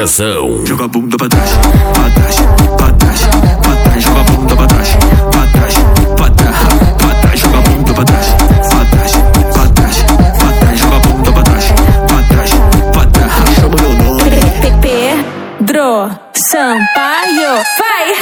Andrezão. Joga a bunda pra trás, pra trás, pra trás, pra trás. Joga a bunda pra trás, pra trás, pra trás, pra trás. Joga a bunda pra trás, pra trás, pra trás, pra trás. Joga a bunda pra trás, pra trás, pra trás. Chama meu nome. Pedro Sampaio, vai!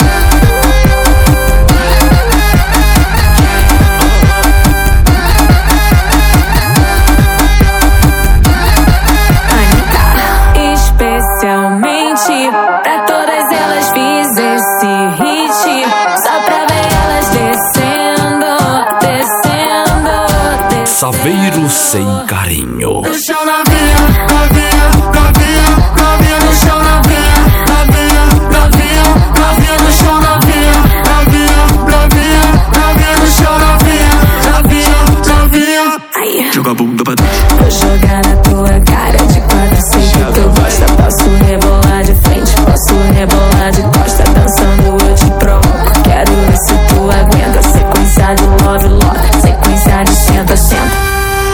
Especialmente pra todas elas fiz esse hit, só pra ver elas descendo, descendo, descendo. Saveiro sem carinho. No chão novinha, novinha, novinha, novinha no chão novinha, novinha, novinha, novinha no chão novinha, novinha, novinha, novinha no chão novinha, novinha, novinha. Aí. Joga a bunda pra trás. Vou jogar na tua cara de quatro, sei que tu gosta. Posso rebolar de frente, posso rebolar de costa. Dançando eu te provoco, quero ver se tu aguenta. Sequência de love, love, sequência de senta, senta.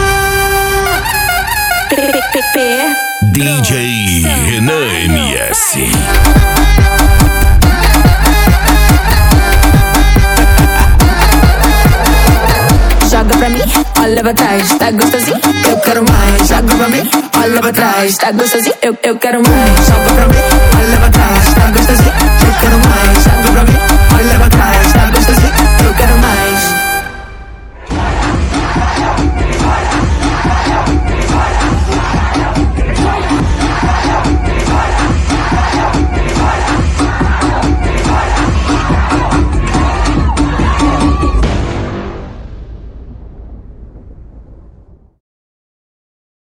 DJ Renan MS. Joga pra mim, olha pra trás, tá gostosinho, eu quero mais. Joga pra mim, olha pra trás, tá gostosinho, eu quero mais. Joga pra mim, olha pra trás, tá gostosinho.